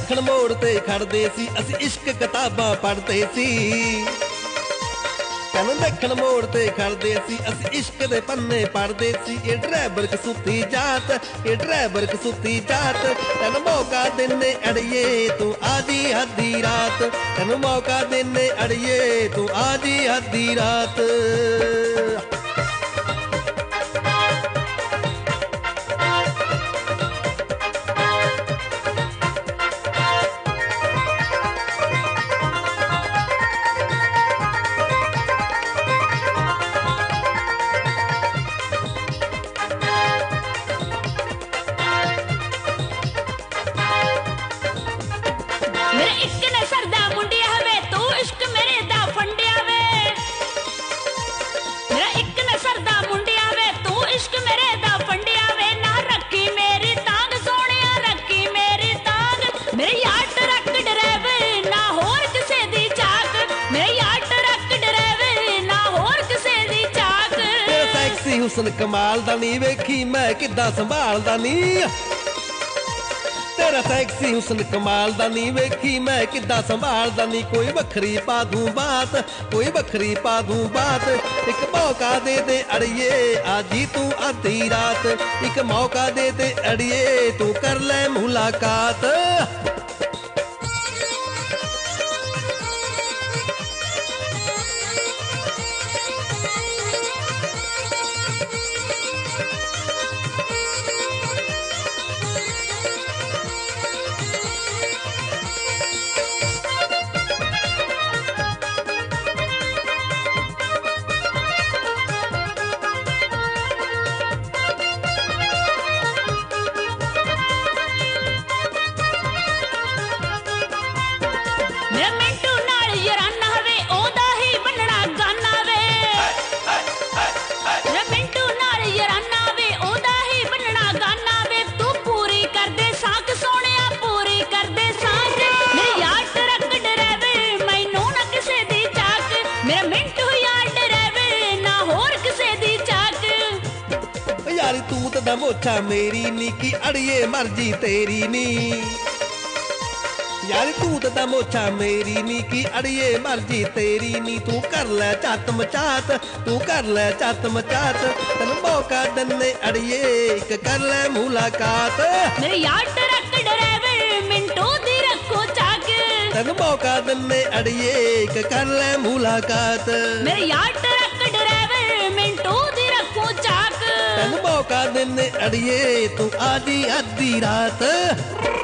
ਦੇਖਣ ਮੋੜ ਤੇ ਖੜਦੇ ਸੀ ਅਸੀਂ ਇਸ਼ਕ ਕਿਤਾਬਾਂ ਪੜ੍ਹਦੇ ਸੀ ਤੈਨੂੰ ਦੇਖਣ ਮੋੜ ਤੇ ਖੜਦੇ ਸੀ ਅਸੀਂ ਇਸ਼ਕ ਦੇ ਪੰਨੇ ਪੜ੍ਹਦੇ ਸੀ ਇਹ ਡਰਾਈਵਰ ਕਸੂਤੀ ਜਾਤ ਇਹ ਡਰਾਈਵਰ ਕਸੂਤੀ ਜਾਤ ਤੈਨੂੰ ਮੌਕਾ ਦਿੰਨੇ ਅੜੀਏ ਤੂੰ ਆਜੀ ਅੱਧੀ ਰਾਤ ਤੈਨੂੰ ਮੌਕਾ ਦਿੰਨੇ ਅੜੀਏ ਤੂੰ ਆਜੀ ਅੱਧੀ ਰਾਤ ਹੁਸਨ ਕਮਾਲ ਦਾ ਨੀ ਵੇਖੀ ਮੈਂ ਕਿੱਦਾਂ ਸੰਭਾਲਦਾ ਨੀ ਤੇਰਾ ਸੈਕਸੀ ਹੁਸਨ ਕਮਾਲ ਦਾ ਨੀ ਵੇਖੀ ਮੈਂ ਕਿੱਦਾਂ ਸੰਭਾਲਦਾ ਨੀ ਕੋਈ ਵੱਖਰੀ ਪਾ ਦੂੰ ਬਾਤ ਕੋਈ ਵੱਖਰੀ ਪਾ ਦੂੰ ਬਾਤ ਇੱਕ ਮੌਕਾ ਦੇ ਦੇ ਅੜੀਏ ਆਜੀ ਤੂੰ ਅੱਧੀ ਰਾਤ ਇੱਕ ਮੌਕਾ ਦੇ ਦੇ ਅੜੀਏ ਤੂੰ ਕਰ ਲੈ ਮੁਲਾਕਾਤ ਤੂੰ ਤਾਂ ਮੋਛਾ ਮੇਰੀ ਨੀ ਕੀ ਅੜੀਏ ਮਰਜੀ ਤੇਰੀ ਨੀ ਯਾਰ ਤੂੰ ਤਾਂ ਮੋਛਾ ਮੇਰੀ ਨੀ ਕੀ ਅੜੀਏ ਮਰਜੀ ਤੇਰੀ ਨੀ ਤੂੰ ਕਰ ਲੈ ਚੱਤ ਮਚਾਤ ਤੂੰ ਕਰ ਲੈ ਚੱਤ ਮਚਾਤ ਤੈਨੂੰ ਮੌਕਾ ਦਿੰਨੇ ਅੜੀਏ ਇੱਕ ਕਰ ਲੈ ਮੁਲਾਕਾਤ ਮੇਰੇ ਯਾਰ ਟਰੱਕ ਡਰਾਈਵਰ ਮਿੰਟੂ ਦੀ ਰੱਖੋ ਚੱਕ ਤੈਨੂੰ ਮੌਕਾ ਦਿੰਨੇ ਅੜੀਏ ਇੱਕ ਕਰ ਲੈ ਮੁਲਾਕਾਤ ਮੇਰੇ ਯਾਰ ਟਰੱਕ ਡਰਾਈਵਰ ਮਿੰਟੂ ਦੀ ਰੱਖੋ ਚੱਕ ਤੈਨੂੰ ਮੌਕਾ ਦਿੰਨੇ ਅੜੀਏ ਤੂੰ ਆਜੀ ਅੱਧੀ ਰਾਤ